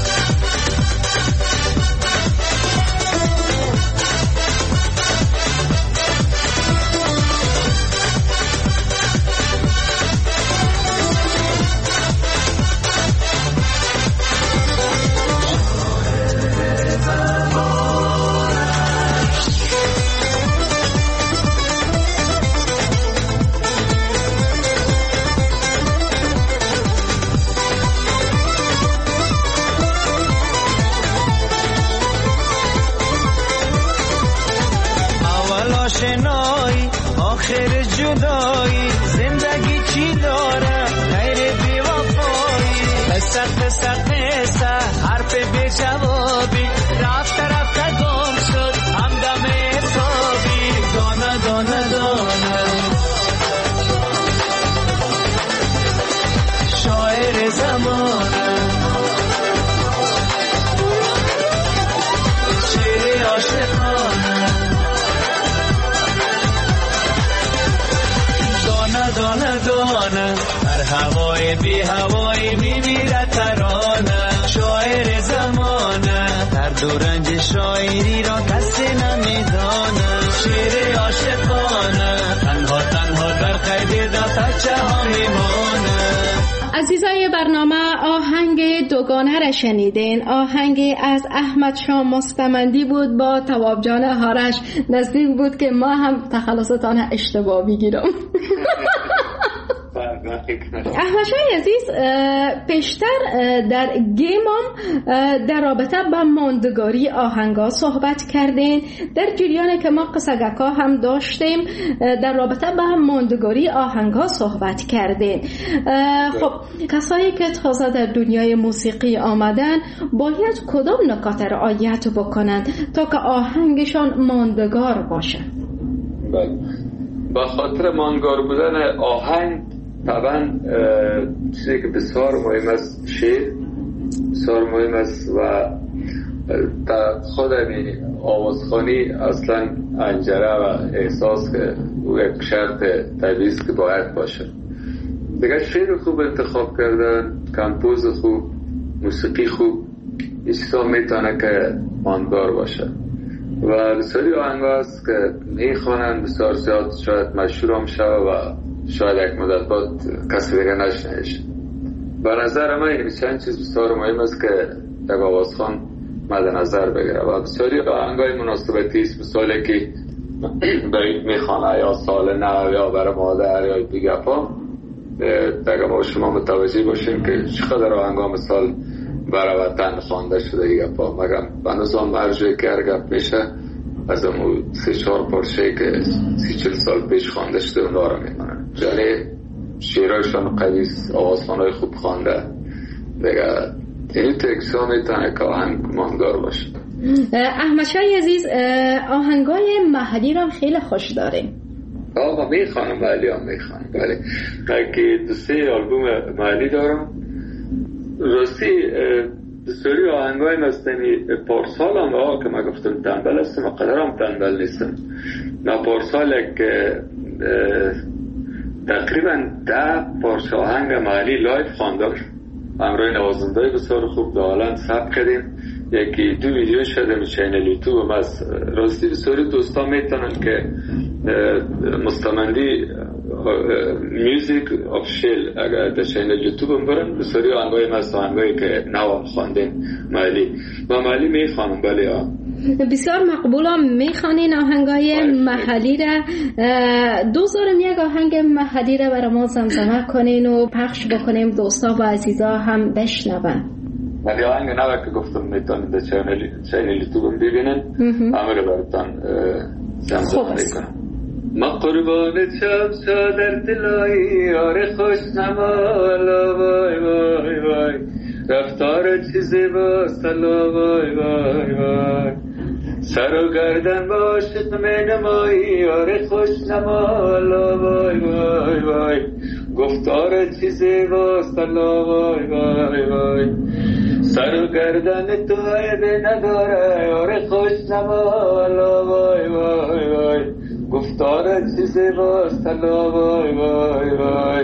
آشنایی آخر جدایی، زندگی چی داره غیر بی وفایی، قصه قصه قصه حرف بی جوابی، رفته رفته گم شد همدم حسابی، دانه دانه دانه شاعر زمانه، شعر عاشقانه، دانه دانه در هوای بی هوایی میمیره ترانه، شاعر زمانه، درد و رنج شاعری را کسی نمیدانه، شعر عاشقانه، تنها تنها در قید دفتر چه ها میمانه. عزیزای برنامه، آهنگ دوگانه را شنیدین. آهنگ از احمد شاه مستمندی بود با تواب جان هارش. نزدیک بود که ما هم تخلصتان اشتباه بگیرم. احمد شاه عزیز، پیشتر در گیمم در رابطه با ماندگاری آهنگا صحبت کردین. در جریان که ما قصگکا هم داشتیم در رابطه با ماندگاری آهنگا صحبت کردین. خب کسایی که تازه در دنیای موسیقی آمدن باید کدام نکات رعایت بکنند تا که آهنگشان ماندگار باشه؟ با خاطر ماندگار بودن آهنگ طبعا چیزی که بسیار مهم است شعر بسیار مهم است و در خود آوازخوانی اصلا انجره و احساس که او یک شرط طبیعی است که باید باشه. دیگه شعر خوب انتخاب کردن، کمپوز خوب، موسیقی خوب، این چیزا میتونه که ماندگار باشه. و بسیاری آهنگا هست که میخوانن بسیار زیاد شاید مشهور هم شده و شاید یک مدت بعد کسی دیگه نشنهش. به نظر من این چند چیز بسیار مهم است که یک آوازخوان مد نظر بگیره و بسیاری آهنگای مناسبتی است، مثالی که برید میخوانه یا سال نو یا برای مادر یا بیگپا، دیگه ما شما متوجه باشیم که چقدر آهنگا مثال برای وطن خوانده شده دیگه پا مگم به نظام مرجعی که هرگب میشه از امو سی چهار پارچه که سی چل سال پیش خوانده شده اونا رو میمانن، یعنی شیرایشان قدیس، آوازخوانای خوب خوانده دیگه. این تکسا میتونه که آهنگ ماندگار باشه. احمد شاه عزیز، آهنگای محلی رو خیلی خوش داریم. آقا میخوانم، محلی هم میخوانم، بله که دو سه آلبوم محلی دارم. راستی بسیاری آهنگای مستنی پارسال هم آقا که من گفتم تنبل هستم و قدر هم تنبل نیستم. نه پارسال یک تقریبا ده پارچه آهنگ محلی لایف خواندم، همراه نوازنده بسیار خوب در هلند ثبت کردیم. یکی دو ویدیو شده چینل یوتیوب از راستی بسیاری دوستان میتونن که مستمندی میوزیک آفیشیل اگر در چینل یوتیوب برن بسیاری آهنگای مست آهنگایی که نو خواندیم محلی و محلی میخوانم. بله ها بسیار مقبولم میخوانین آهنگای محلی را. دوزارم یک آهنگ محلی را برای ما زمزمه کنین و پخش بکنیم دوستا و عزیزا هم بشنون. ولی آهنگ نوه که گفتم میتونید در چینل یوتیوب ببینن، همه رو براتان زمزمه میکنم. ما قربان چم شا در دلایی یار خوش نمالا وای وای وای رفتار چیزی باست الا وای وای وای سر و گردن با عاشق می نمایی یار خوش نمالا وای وای وای گفتار چیزی باست الا وای وای وای سر و گردن تو عیبی نداره یار خوش نمالا وای وای وای گفتار چیزی باست الا وای وای وای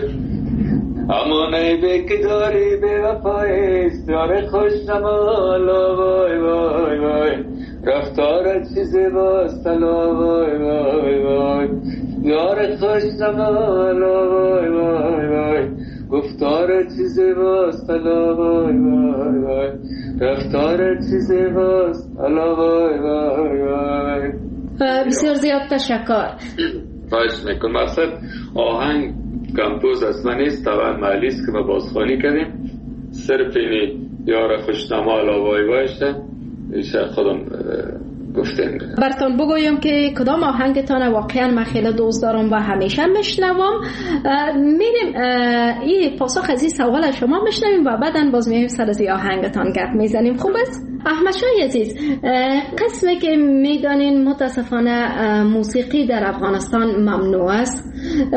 اما نیبه که داری بی وفایست یار خوش نمالا وای وای وای رفتار چیزی باست الا وای وای وای یار خوش نمالا وای وای وای گفتار چیزی باست الا وای وای وای رفتار چیزی باست الا وای وای وای. بسیار زیاد تشکر. خواهش میکنم. مقصد آهنگ کمپوز از من نیست، طبعا محلی است که ما بازخوانی کردیم. صرف اینی یار خوشنما الا وای وایشه ایشه خودم گفتیم. براتون بگویم که کدام آهنگتان واقعا من خیلی دوست دارم و همیشه میشنوم. میریم این پاسخ از این سوال شما میشنویم و بعدن باز میریم سر از این آهنگتان گپ میزنیم. خوب است؟ احمد شاه عزیز، قسمی که میدانین متاسفانه موسیقی در افغانستان ممنوع است.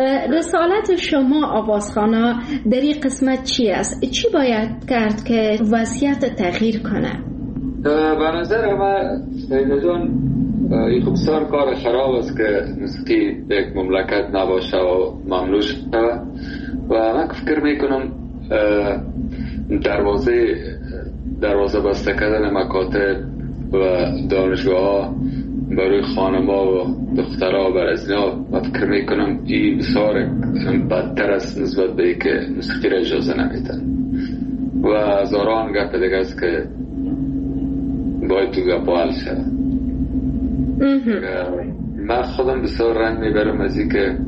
رسالت شما آوازخوانا در این قسمت چی است؟ چی باید کرد که وضعیت تغییر کنه؟ به نظر من سیده جان این خب بسیار کار خراب است که موسیقی یک مملکت نباشه و ممنوع شده و من فکر میکنم دروازه دروازه بسته کردن مکاتب و دانشگاه ها برای خانما و دخترها و ازنا من فکر میکنم این بسیار بدتر است نسبت به که موسیقی را اجازه نمیدن و هزاران گپ دیگه است که باید تو گپ حل شد. من خودم بسیار رنج میبرم از این که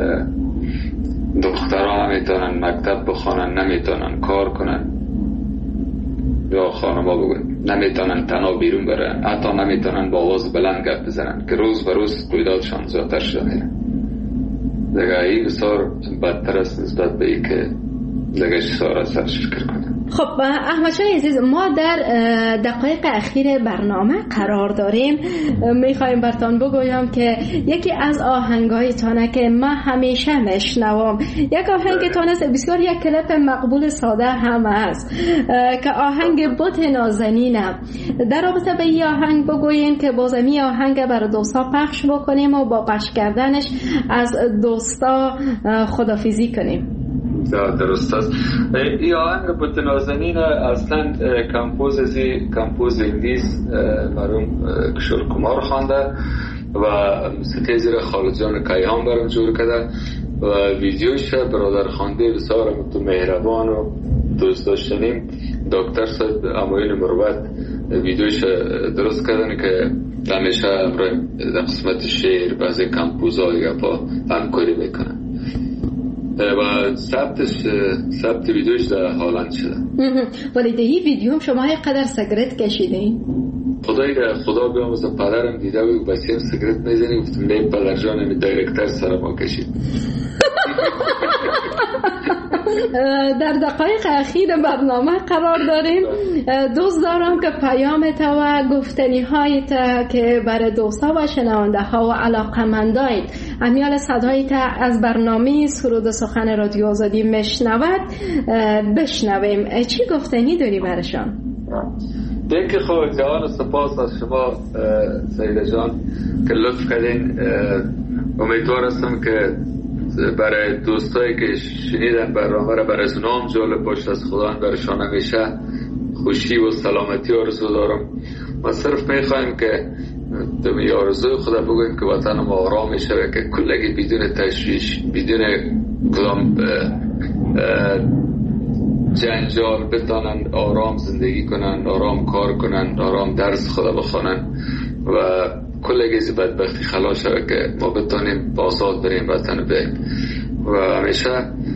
دخترها نمیتونن مکتب بخوانن، نمیتونن کار کنن یا خانما بگوین نمیتونن تنها بیرون برن، حتی نمیتونن با آواز بلند گپ بزنن که روز به روز رویدادشان زیادتر شده میره. دیگه این بسیار بدتر است نسبت به این که دیگه سار از سرش فکر کنن. خب احمد شاه عزیز، ما در دقایق اخیر برنامه قرار داریم. میخوایم براتون بگویم که یکی از آهنگایتانه که من همیشه میشنوم یک آهنگتان است، بسیار یک کلیپ مقبول ساده هم است که آهنگ بت نازنینم. در رابطه به این آهنگ بگوین که بازمی آهنگ برای دوستا پخش بکنیم و با پخش کردنش از دوستا خدافیزی کنیم. درست است. این آهنگ بت نازنین اصلا کمپوز ازی کمپوز انگلیس مرحوم کشور کمار خوانده و موسیقی زیر خالد جان کیهان برام جور کرده و ویدیوش برادر خوانده بسیار متو مهربان و دوست داشتنیم دکتر صاحب اموین مروت ویدیوش درست کردن که همیشه در قسمت شعر بعضی کمپوزهای گپا همکاری میکنن و ثبتش ثبت ویدیوش در هالند شده. ولی در این ویدیو هم شما یک قدر سیگرت کشیدین؟ خدایی که خدا بیاموزه پدرم دیده بود بسیم سیگرت میزنی گفتم نه پدر جانم دایرکتر سر ما کشید. در دقایق اخیر برنامه قرار داریم. دوست دارم که پیامت و گفتنی هایت که برای دوستا و شنونده ها و علاقمندایت امیال صدایت از برنامه سرود سخن رادیو آزادی میشنود بشنویم. چی گفتنی داری برشان؟ دیگه خود جوان سپاس از شما سیده جان که لطف کردین. امیدوار هستم که برای دوستایی که شنیدن برنامه را برای نام جالب باشد از خدا برشان همیشه خوشی و سلامتی آرزو دارم. ما صرف میخوایم که دمی آرزوی خدا بگویم که وطن ما آرام شوه، که کلگی بدون تشویش، بدون کدام جنجال بتانن آرام زندگی کنن، آرام کار کنن، آرام درس خدا بخونن و کلگی از بدبختی خلاص شوه که ما بتانیم آزاد بریم وطن بریم. و همیشه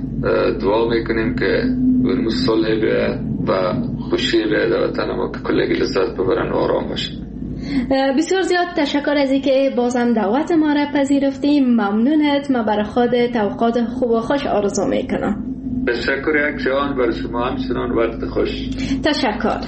دعا میکنیم که اون صلح بیه و خوشی بیه در وطن ما که کلگی لذت ببرن و آرام باشن. بسیار زیاد تشکر از اینکه بازم دعوت ما را پذیرفتیم. ممنونت. ما برای خودت اوقات خوب و خوش آرزو میکنم. تشکر یک جان برای شما همچنان وقت خوش. تشکر.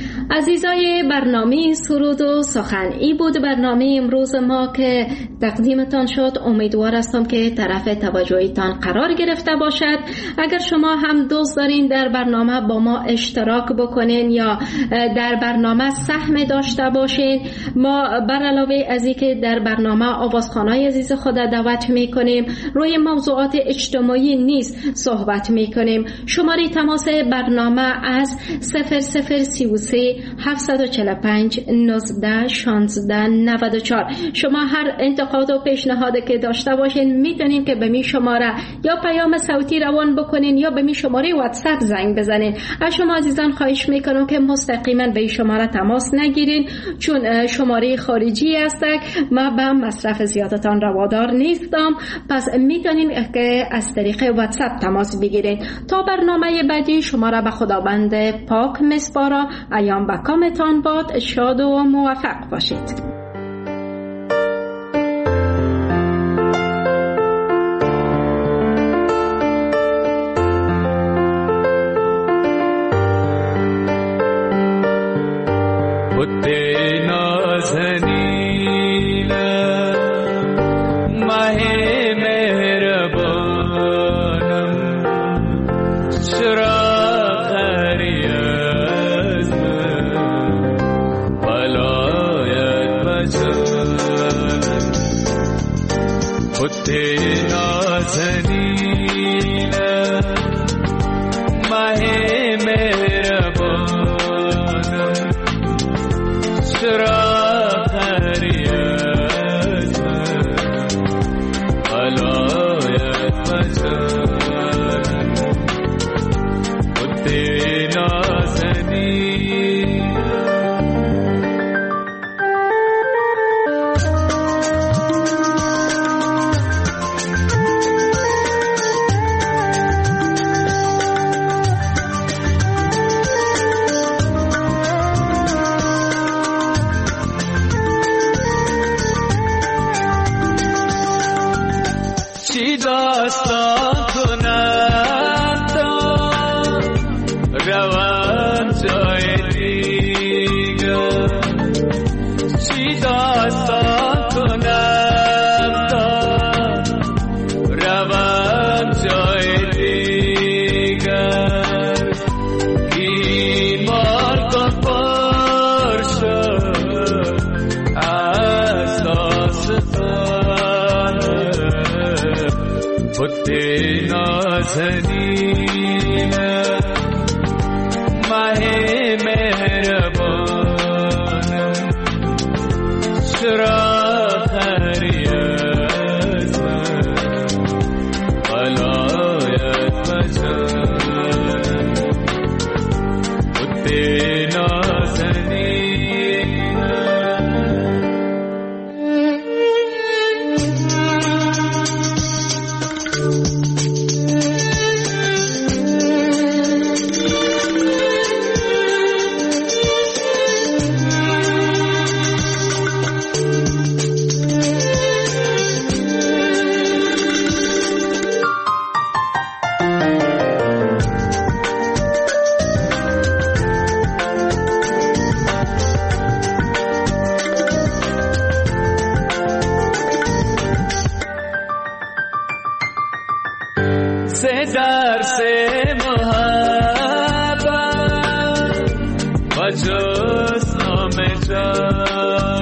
عزیزای برنامه سرود و سخن، ای بود برنامه امروز ما که تقدیمتان شد. امیدوار هستم که طرف توجهتان قرار گرفته باشد. اگر شما هم دوست دارین در برنامه با ما اشتراک بکنین یا در برنامه سهم داشته باشین، ما بر علاوه از اینکه در برنامه آوازخوانای عزیز خود دعوت میکنیم، روی موضوعات اجتماعی نیز صحبت میکنیم. شماره تماس برنامه از صفر صفر سی و سه هفتصد و چهل و پنج نوزده شانزده نود و چهار. شما هر انتقاد و پیشنهادی که داشته باشین میتونین که به می شماره یا پیام صوتی روان بکنین یا به می شماره واتساپ زنگ بزنین. از شما عزیزان خواهش میکنم که مستقیما به این شماره تماس نگیرین، چون شماره خارجی است. ما به مصرف زیادتان روادار نیستم، پس میتونین که از طریق واتساپ تماس بگیرین. تا برنامه بعدی شما را به خداوند پاک میسپارم. ایام با کامتان باد. شاد و موفق باشید.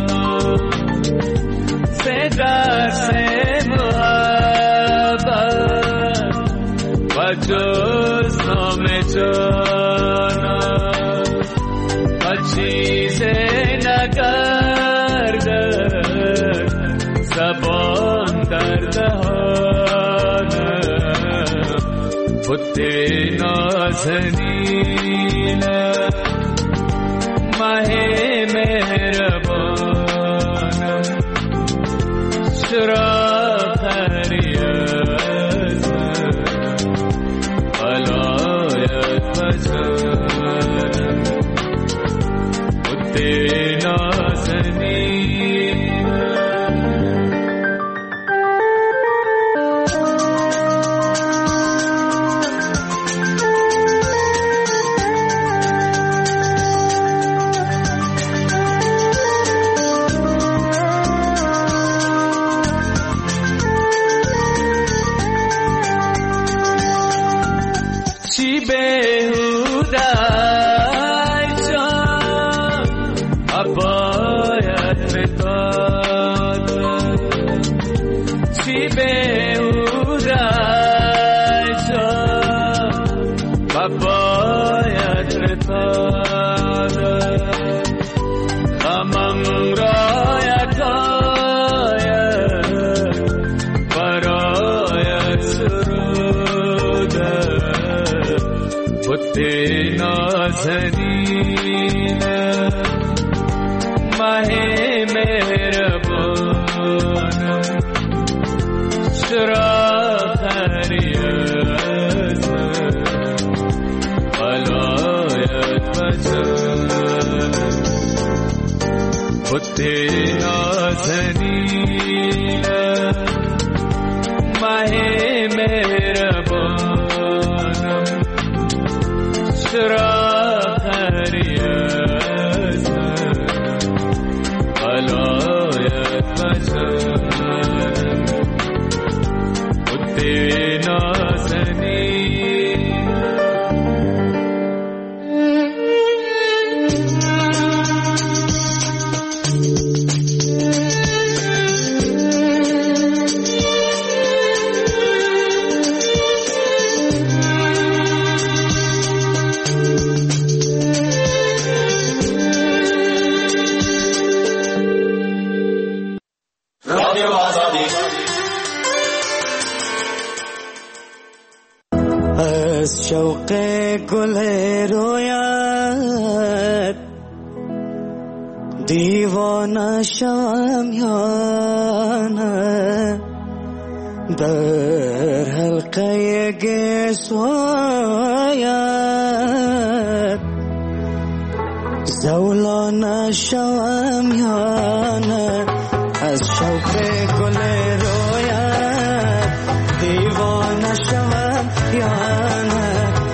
से दर से मुहब्बत بت نازنین ماه مهربانم چرا فریاد علایت بجانم بت نازنین نازنین ماه مهربانم چرا فریاد علایت بجانم بت نازنین ماه مهربانم چرا فریاد علایت بجانم بت نازنین شوق گل رویت دیوانه شوم یا نه در حلقه گسویت زولانه شوم یا نه از شوق گل رویت دیوانه شوم یا نه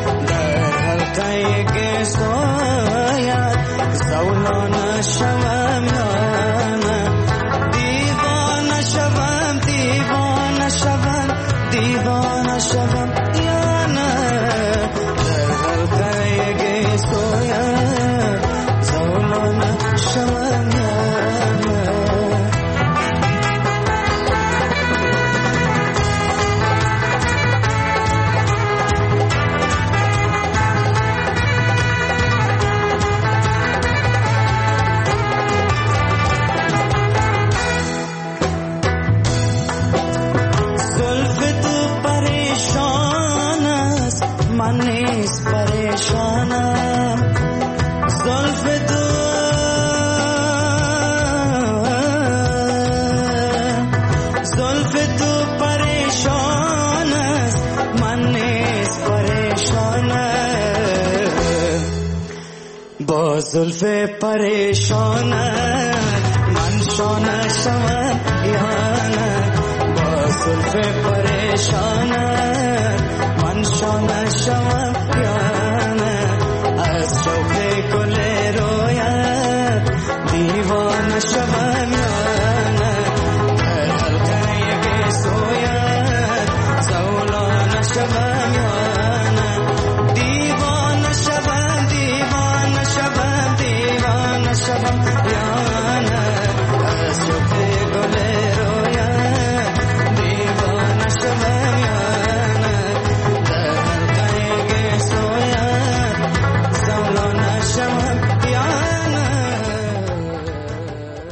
زولانه شوم یانه دیوانه شوم دیوانه شوم دیوانه شوم یانه در حلقه گیسویت زولانه شوم یانه من نیست پریشانم زلف تو زلف تو پریشان است من نیست پریشانم با زلف پریشانت من شانه شوم یا نه با زلف پریشانت من شانه شوم یا نه از شوق گل رویت دیوانه شوم یا